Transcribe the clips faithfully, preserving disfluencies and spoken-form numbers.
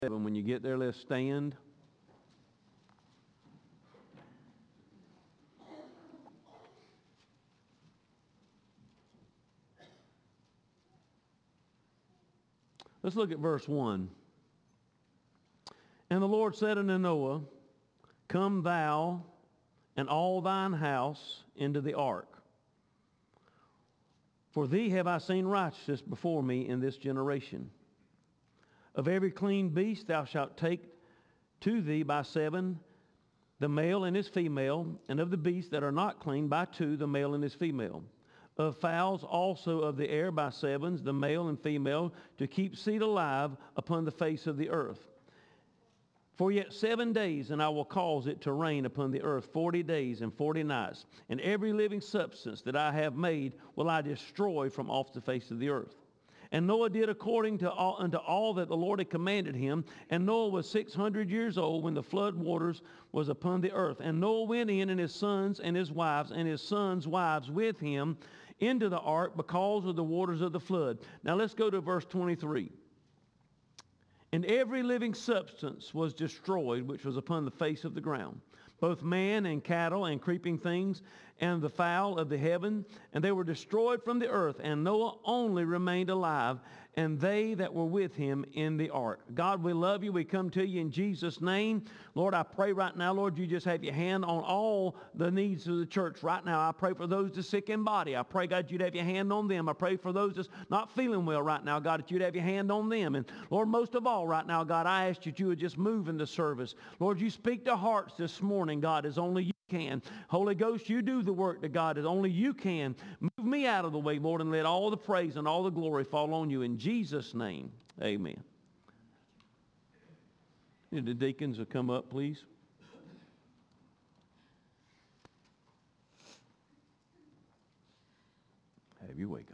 When you get there, let's stand. Let's look at verse one. And the Lord said unto Noah, Come thou and all thine house into the ark. For thee have I seen righteousness before me in this generation. Of every clean beast thou shalt take to thee by seven the male and his female, and of the beasts that are not clean by two the male and his female. Of fowls also of the air by sevens, the male and female, to keep seed alive upon the face of the earth. For yet seven days, and I will cause it to rain upon the earth forty days and forty nights, and every living substance that I have made will I destroy from off the face of the earth. And Noah did according to all, unto all that the Lord had commanded him. And Noah was six hundred years old when the flood waters was upon the earth. And Noah went in, and his sons and his wives and his sons' wives with him into the ark because of the waters of the flood. Now let's go to verse twenty-three. And every living substance was destroyed which was upon the face of the ground, both man and cattle and creeping things and the fowl of the heaven, and they were destroyed from the earth, and Noah only remained alive, and they that were with him in the ark. God, we love you. We come to you in Jesus' name. Lord, I pray right now, Lord, you just have your hand on all the needs of the church right now. I pray for those that's sick in body. I pray, God, you'd have your hand on them. I pray for those that's not feeling well right now, God, that you'd have your hand on them. And Lord, most of all right now, God, I ask you that you would just move in the service. Lord, you speak to hearts this morning, God, as only you can. Holy Ghost, you do the work to God as only you can. Move me out of the way, Lord, and let all the praise and all the glory fall on you in Jesus' name. Amen. The deacons will come up, please. Have your way, God.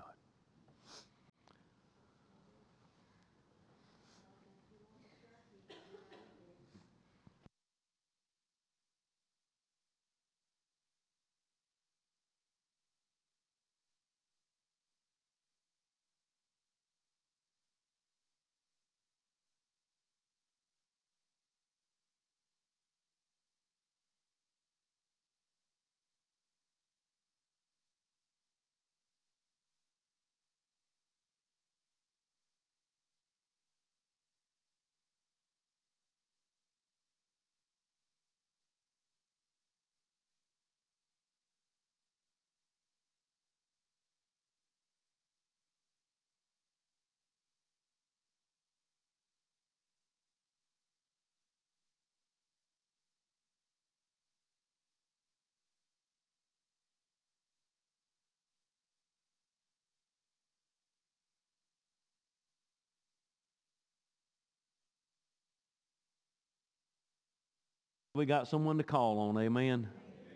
We got someone to call on, amen.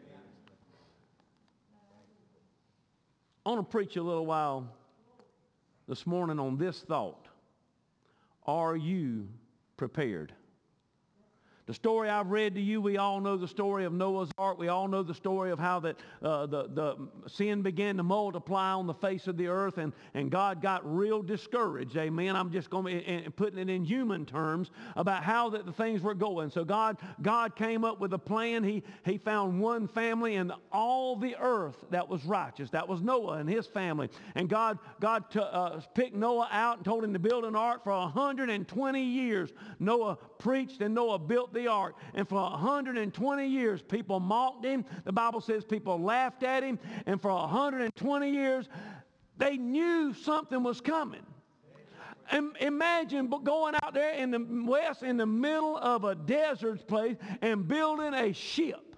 I want to preach a little while this morning on this thought. Are you prepared? The story I've read to you, we all know the story of Noah's Ark. We all know the story of how that uh, the, the sin began to multiply on the face of the earth, and, and God got real discouraged. Amen. I'm just going to be putting it in human terms about how that the things were going. So God, God came up with a plan. He, he found one family in all the earth that was righteous. That was Noah and his family. And God, God t- uh, picked Noah out and told him to build an ark for one hundred twenty years. Noah preached and Noah built the ark. And for one hundred twenty years, people mocked him. The Bible says people laughed at him. And for one hundred twenty years, they knew something was coming. And imagine going out there in the west, in the middle of a desert place, and building a ship.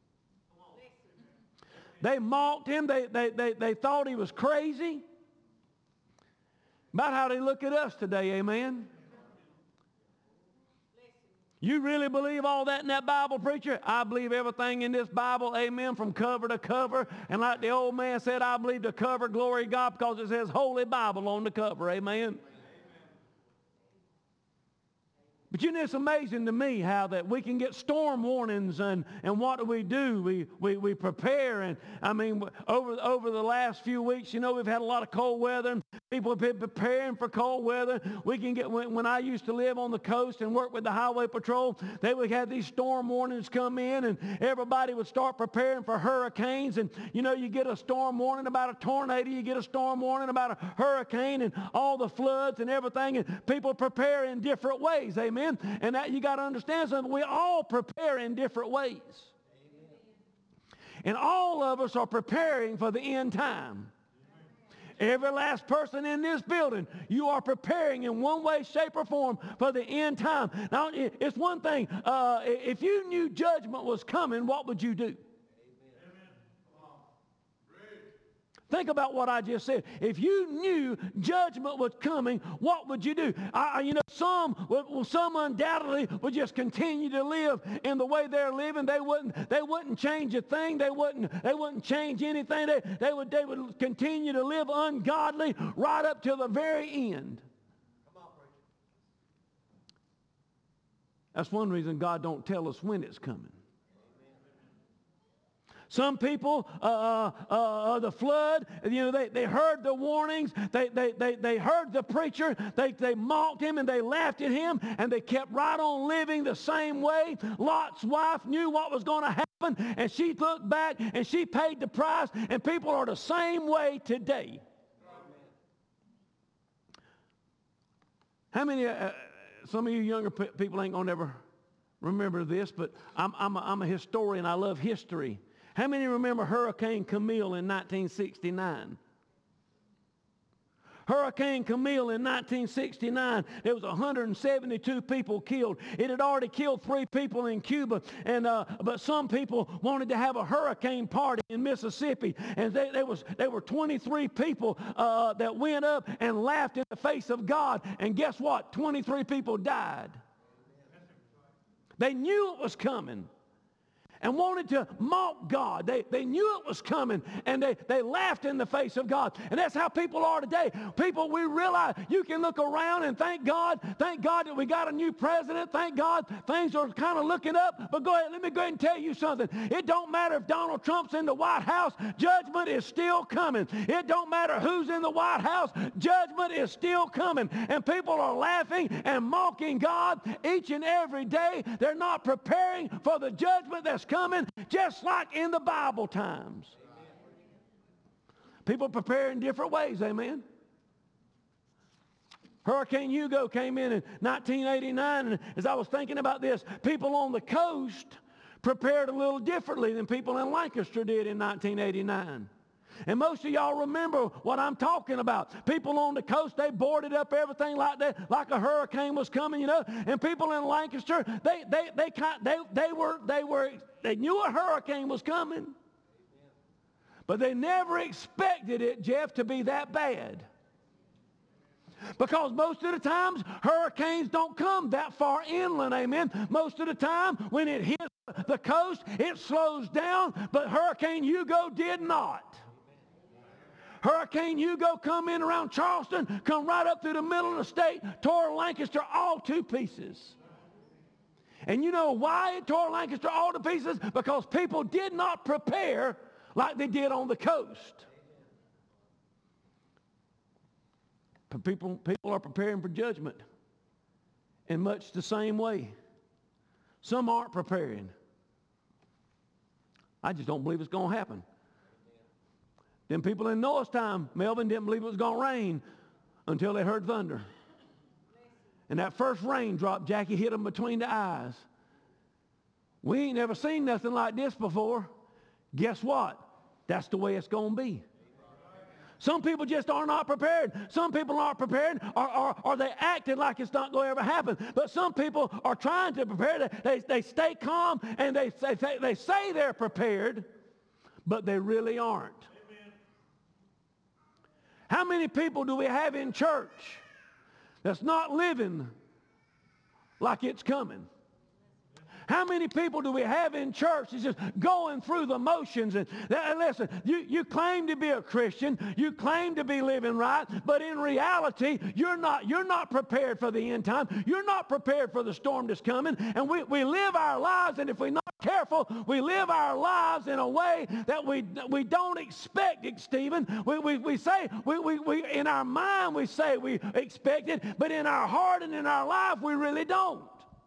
They mocked him. They, they, they, they thought he was crazy. About how they look at us today, amen? You really believe all that in that Bible, preacher? I believe everything in this Bible, amen, from cover to cover. And like the old man said, I believe the cover, glory to God, because it says Holy Bible on the cover, amen. But you know, it's amazing to me how that we can get storm warnings, and, and what do we do? We, we, we prepare. And I mean, over, over the last few weeks, you know, we've had a lot of cold weather, and people have been preparing for cold weather. We can get, when, when I used to live on the coast and work with the highway patrol, they would have these storm warnings come in, and everybody would start preparing for hurricanes. And you know, you get a storm warning about a tornado, you get a storm warning about a hurricane, and all the floods and everything, and people prepare in different ways. Amen. And that you got to understand something. We all prepare in different ways. Amen. And all of us are preparing for the end time. Amen. Every last person in this building, you are preparing in one way, shape, or form for the end time. Now, it's one thing. Uh, if you knew judgment was coming, what would you do? Think about what I just said. If you knew judgment was coming, what would you do? I, you know, some, some undoubtedly would just continue to live in the way they're living. They wouldn't, they wouldn't change a thing. They wouldn't, they wouldn't change anything. They, they would, they would continue to live ungodly right up to the very end. Come on, preacher. That's one reason God don't tell us when it's coming. Some people, uh, uh, uh, the flood, you know, they, they heard the warnings. They, they, they, they heard the preacher. They, they mocked him and they laughed at him, and they kept right on living the same way. Lot's wife knew what was going to happen, and she looked back and she paid the price, and people are the same way today. How many, uh, some of you younger p- people ain't going to ever remember this, but I'm, I'm, a, I'm a historian. I love history. How many remember Hurricane Camille in nineteen sixty-nine? Hurricane Camille in nineteen sixty-nine, there was one hundred seventy-two people killed. It had already killed three people in Cuba, and uh, but some people wanted to have a hurricane party in Mississippi, and they, they, was, they were twenty-three people uh, that went up and laughed in the face of God, and guess what? twenty-three people died. They knew it was coming and wanted to mock God. They, they knew it was coming, and they, they laughed in the face of God. And that's how people are today. People, we realize you can look around and thank God, thank God that we got a new president. Thank God things are kind of looking up. But go ahead, let me go ahead and tell you something. It don't matter if Donald Trump's in the White House, judgment is still coming. It don't matter who's in the White House, judgment is still coming. And people are laughing and mocking God each and every day. They're not preparing for the judgment that's coming, just like in the Bible times. Amen. People prepare in different ways, amen. Hurricane Hugo came in in nineteen eighty-nine, and as I was thinking about this, people on the coast prepared a little differently than people in Lancaster did in nineteen eighty-nine. And most of y'all remember what I'm talking about. People on the coast, they boarded up everything like that, like a hurricane was coming, you know. And people in Lancaster, they they they they they were they were they knew a hurricane was coming, but they never expected it, Jeff, to be that bad. Because most of the times, hurricanes don't come that far inland, amen. Most of the time, when it hits the coast, it slows down, but Hurricane Hugo did not. Hurricane Hugo come in around Charleston, come right up through the middle of the state, tore Lancaster all to pieces. And you know why it tore Lancaster all to pieces? Because people did not prepare like they did on the coast. But people, people are preparing for judgment in much the same way. Some aren't preparing. I just don't believe it's going to happen. Them people in Noah's time, Melvin, didn't believe it was going to rain until they heard thunder. And that first raindrop, Jackie, hit them between the eyes. We ain't never seen nothing like this before. Guess what? That's the way it's going to be. Some people just are not prepared. Some people aren't prepared, or, or, or they acted like it's not going to ever happen. But some people are trying to prepare. They, they stay calm, and they, they, they say they're prepared, but they really aren't. How many people do we have in church that's not living like it's coming? How many people do we have in church that's just going through the motions? And uh, listen, you, you claim to be a Christian, you claim to be living right, but in reality, you're not, you're not prepared for the end time. You're not prepared for the storm that's coming. And we, we live our lives, and if we're not careful, we live our lives in a way that we, we don't expect it, Stephen. We, we, we say, we, we, we, in our mind, we say we expect it, but in our heart and in our life, we really don't.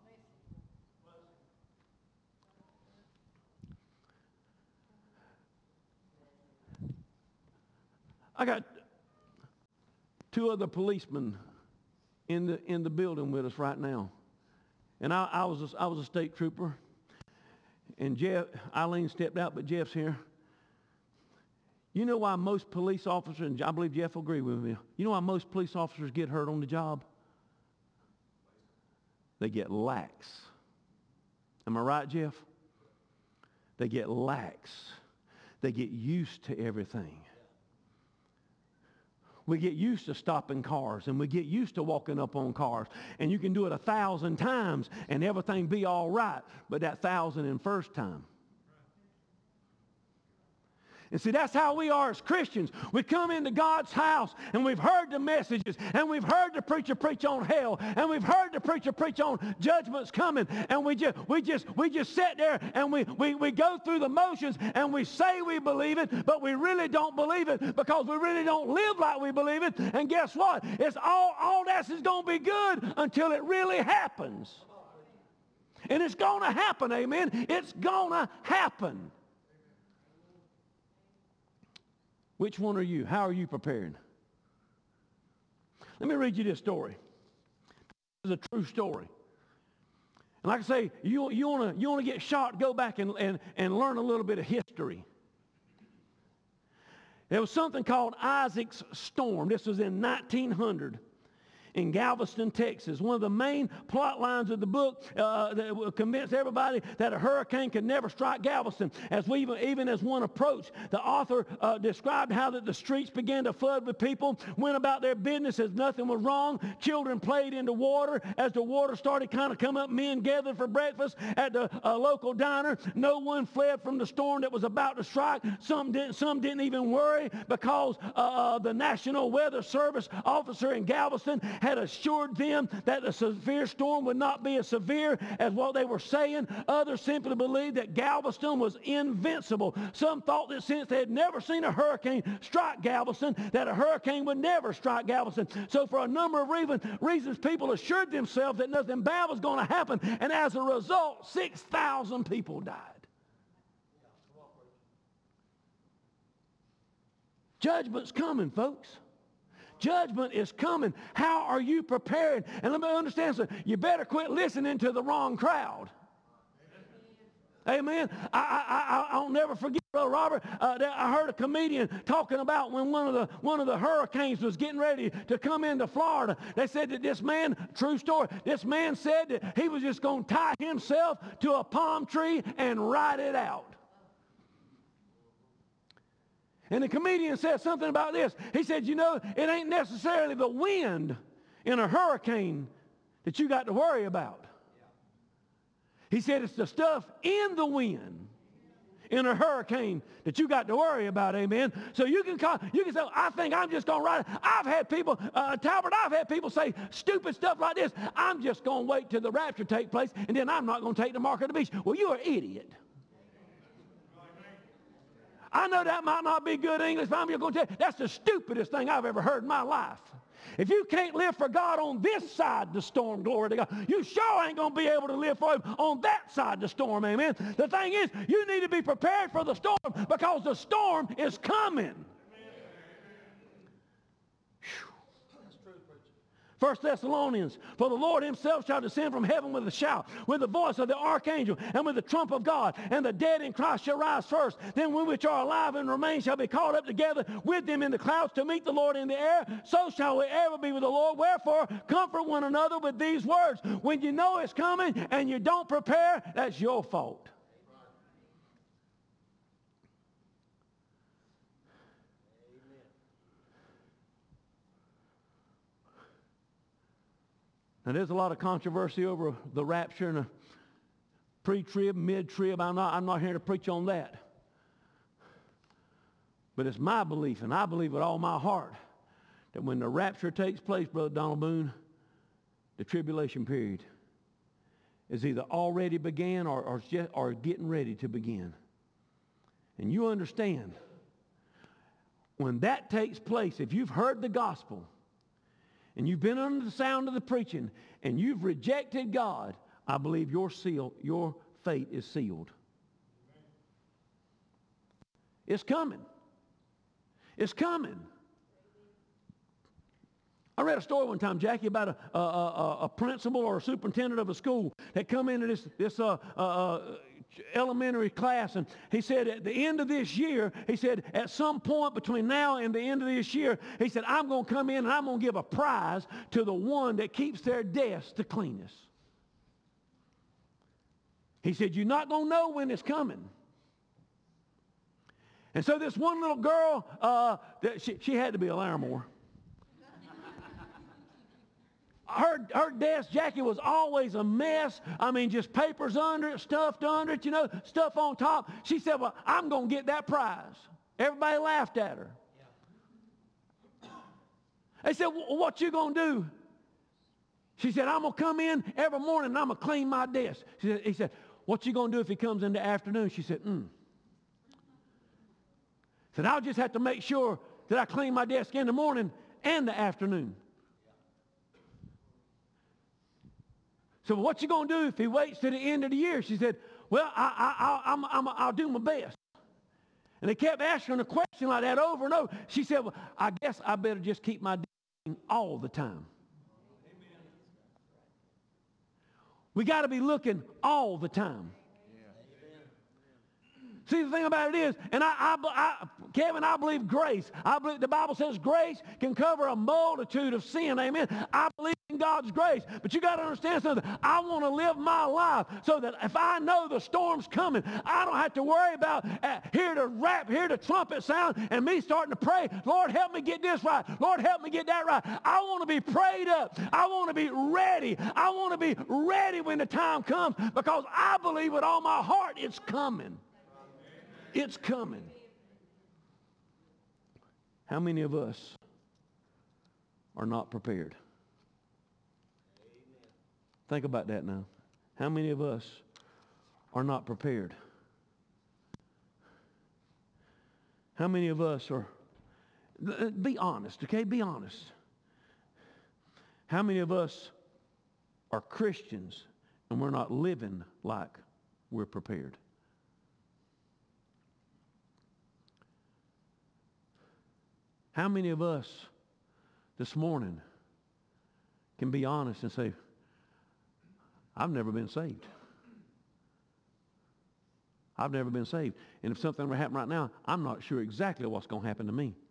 I got two other policemen in the in the building with us right now, and I, I was a, I was a state trooper, and Jeff Eileen stepped out, but Jeff's here. You know why most police officers, and I believe Jeff will agree with me. You know why most police officers get hurt on the job? They get lax. Am I right, Jeff? They get lax. They get used to everything. We get used to stopping cars, and we get used to walking up on cars. And you can do it a thousand times and everything be all right, but that thousand and first time. And see, that's how we are as Christians. We come into God's house, and we've heard the messages, and we've heard the preacher preach on hell, and we've heard the preacher preach on judgments coming, and we just we just we just sit there and we we, we go through the motions, and we say we believe it, but we really don't believe it because we really don't live like we believe it. And guess what? It's all all that is going to be good until it really happens. And it's going to happen, amen. It's going to happen. Which one are you? How are you prepared? Let me read you this story. This is a true story. And like I say, you, you want to you want to get shot, go back and, and, and learn a little bit of history. There was something called Isaac's Storm. This was in nineteen hundred. In Galveston, Texas. One of the main plot lines of the book uh, that will convince everybody that a hurricane could never strike Galveston. As we even, even as one approached, the author uh, described how that the streets began to flood with people, went about their business as nothing was wrong. Children played in the water. As the water started kind of come up, men gathered for breakfast at the uh, local diner. No one fled from the storm that was about to strike. Some didn't, some didn't even worry because uh, the National Weather Service officer in Galveston had assured them that the severe storm would not be as severe as what they were saying. Others simply believed that Galveston was invincible. Some thought that since they had never seen a hurricane strike Galveston, that a hurricane would never strike Galveston. So for a number of reason, reasons, people assured themselves that nothing bad was going to happen. And as a result, six thousand people died. Judgment's coming, folks. Judgment is coming. How are you prepared? And let me understand something. You better quit listening to the wrong crowd. Amen. I, I, I, I'll never forget, Brother Robert. Uh, I heard a comedian talking about when one of the one of the hurricanes was getting ready to come into Florida. They said that this man, true story, this man said that he was just going to tie himself to a palm tree and ride it out. And the comedian said something about this. He said, you know, it ain't necessarily the wind in a hurricane that you got to worry about. He said it's the stuff in the wind in a hurricane that you got to worry about, amen. So you can call, you can say, I think I'm just going to ride. I've had people, uh, Talbert, I've had people say stupid stuff like this. I'm just going to wait till the rapture take place, and then I'm not going to take the mark of the beast. Well, you're an idiot. I know that might not be good English, but I'm just going to tell you, that's the stupidest thing I've ever heard in my life. If you can't live for God on this side the storm, glory to God, you sure ain't going to be able to live for Him on that side the storm, amen. The thing is, you need to be prepared for the storm because the storm is coming. First Thessalonians, for the Lord himself shall descend from heaven with a shout, with the voice of the archangel, and with the trump of God, and the dead in Christ shall rise first. Then we which are alive and remain shall be caught up together with them in the clouds to meet the Lord in the air. So shall we ever be with the Lord. Wherefore, comfort one another with these words. When you know it's coming and you don't prepare, that's your fault. Now, there's a lot of controversy over the rapture, and uh, pre-trib, mid-trib. I'm not, I'm not here to preach on that. But it's my belief, and I believe with all my heart, that when the rapture takes place, Brother Donald Boone, the tribulation period is either already began or, or, just, or getting ready to begin. And you understand, when that takes place, if you've heard the gospel and you've been under the sound of the preaching and you've rejected God, I believe your seal, your fate is sealed. It's coming. It's coming. I read a story one time, Jackie, about a, a, a, a principal or a superintendent of a school that come into this, this uh, uh, elementary class, and he said at the end of this year, he said at some point between now and the end of this year, he said, I'm going to come in and I'm going to give a prize to the one that keeps their desk the cleanest. He said, you're not going to know when it's coming. And so this one little girl, uh, she, she had to be a Larimore. Her, her desk, Jackie, was always a mess. I mean, just papers under it, stuffed under it, you know, stuff on top. She said, well, I'm going to get that prize. Everybody laughed at her. Yeah. They said, well, what you going to do? She said, I'm going to come in every morning and I'm going to clean my desk. She said, he said, what you going to do if he comes in the afternoon? She said, hmm. Said, I'll just have to make sure that I clean my desk in the morning and the afternoon. So what you going to do if he waits to the end of the year? She said, well, I, I, I, I'm, I'm, I'll do my best. And they kept asking her a question like that over and over. She said, well, I guess I better just keep my desk all the time. Amen. We got to be looking all the time. See, the thing about it is, and I, I, I, Kevin, I believe grace. I believe the Bible says grace can cover a multitude of sin. Amen. I believe in God's grace. But you got to understand something. I want to live my life so that if I know the storm's coming, I don't have to worry about uh, hear the rap, hear the trumpet sound, and me starting to pray, Lord, help me get this right. Lord, help me get that right. I want to be prayed up. I want to be ready. I want to be ready when the time comes because I believe with all my heart it's coming. It's coming. How many of us are not prepared? Amen. Think about that now. How many of us are not prepared? How many of us are, be honest, okay? Be honest. How many of us are Christians and we're not living like we're prepared? How many of us this morning can be honest and say, I've never been saved. I've never been saved. And if something were to happen right now, I'm not sure exactly what's going to happen to me.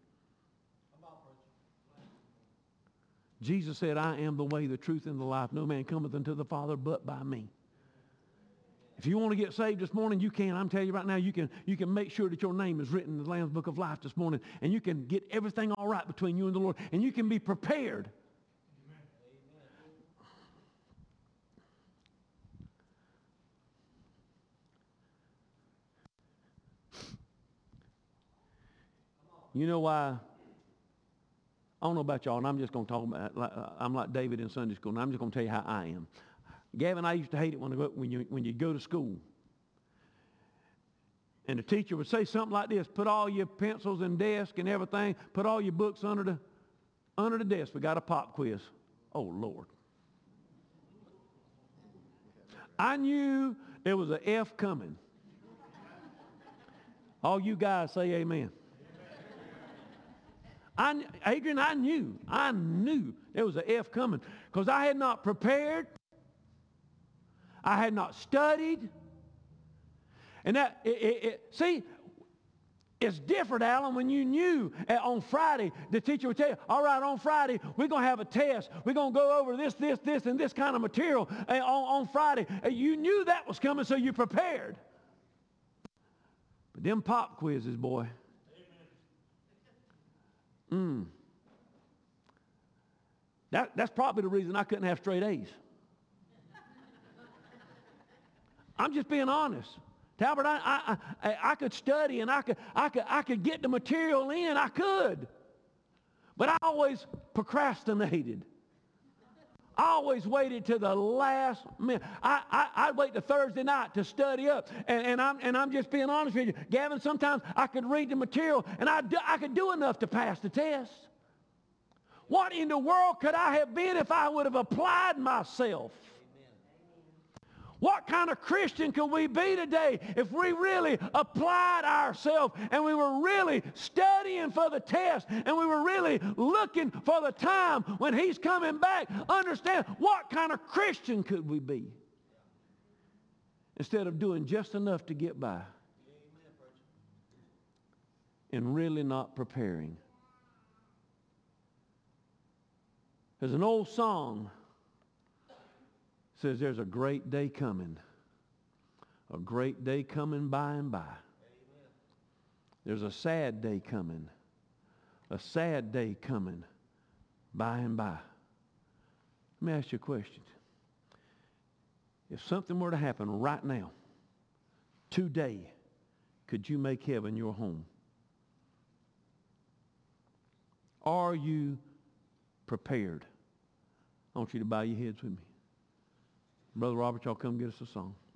Jesus said, I am the way, the truth, and the life. No man cometh unto the Father but by me. If you want to get saved this morning, you can. I'm telling you right now, you can, you can make sure that your name is written in the Lamb's Book of Life this morning, and you can get everything all right between you and the Lord, and you can be prepared. Amen. You know why? I don't know about y'all, and I'm just going to talk about, like, I'm like David in Sunday school, and I'm just going to tell you how I am. Gavin, I used to hate it when, I go, when, you, when you go to school. And the teacher would say something like this, put all your pencils and desk and everything, put all your books under the, under the desk. We got a pop quiz. Oh, Lord. I knew there was an F coming. All you guys say amen. I, Adrian, I knew, I knew there was an F coming because I had not prepared. I had not studied. And that, it, it, it, see, it's different, Alan, when you knew uh, on Friday, the teacher would tell you, all right, on Friday, we're going to have a test. We're going to go over this, this, this, and this kind of material uh, on, on Friday. Uh, you knew that was coming, so you prepared. But them pop quizzes, boy. Mm. That, that's probably the reason I couldn't have straight A's. I'm just being honest. Talbert, I, I, I, I could study and I could, I, could, I could get the material in. I could. But I always procrastinated. I always waited to the last minute. I, I, I'd wait to Thursday night to study up. And, and, I'm, and I'm just being honest with you. Gavin, sometimes I could read the material and I, do, I could do enough to pass the test. What in the world could I have been if I would have applied myself? What kind of Christian could we be today if we really applied ourselves and we were really studying for the test and we were really looking for the time when he's coming back? Understand, what kind of Christian could we be instead of doing just enough to get by and really not preparing? There's an old song says there's a great day coming. A great day coming by and by. Amen. There's a sad day coming. A sad day coming by and by. Let me ask you a question. If something were to happen right now, today, could you make heaven your home? Are you prepared? I want you to bow your heads with me. Brother Robert, y'all come get us a song.